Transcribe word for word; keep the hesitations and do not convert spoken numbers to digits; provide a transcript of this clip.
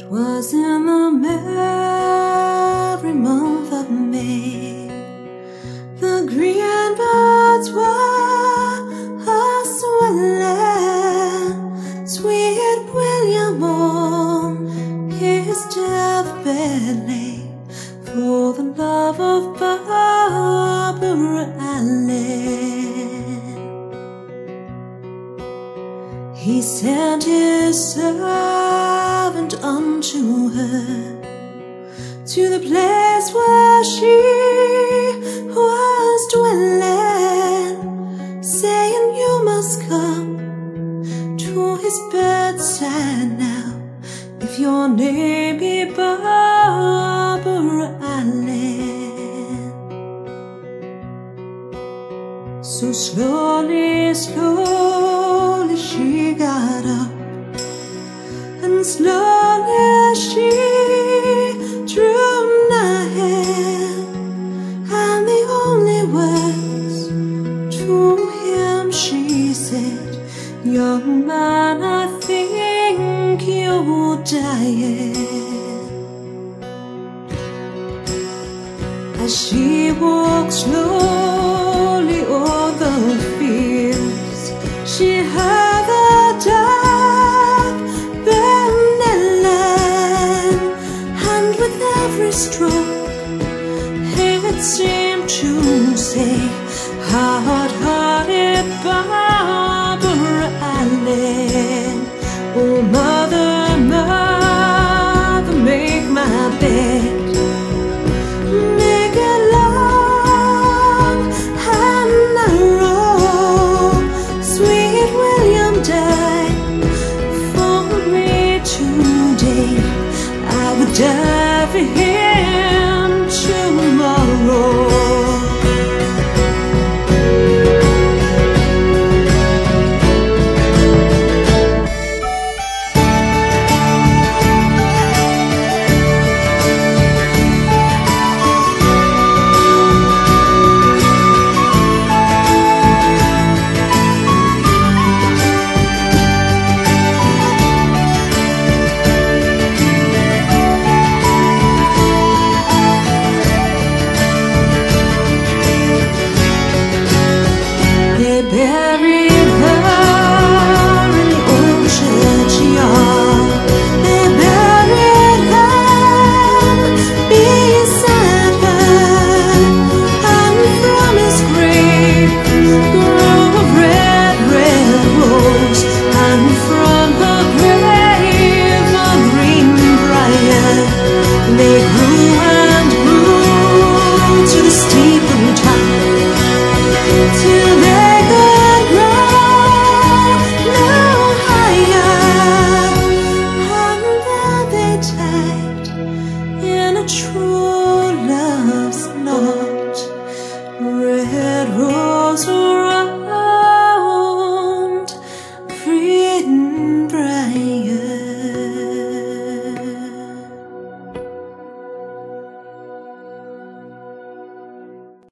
'Twas in the merry month of May, the green birds were a-swelling. Sweet William on his deathbed lay, for the love of Barbara Allen. He sent his servant unto her, to the place where she was dwelling, saying, "You must come to his bedside now, if your name be Barbara Allen." So slowly, slowly she got up, and slowly she drew nigh, and the only words to him she said, "Young man, I think you're dying." As she walked slowly o'er the fields, she heard the dark burning land, and with every stroke it seemed to say, "Hard-hearted Barbara Allen, oh mother, mother, make my bed, make it long and narrow. Sweet William died for me today, I would die for him.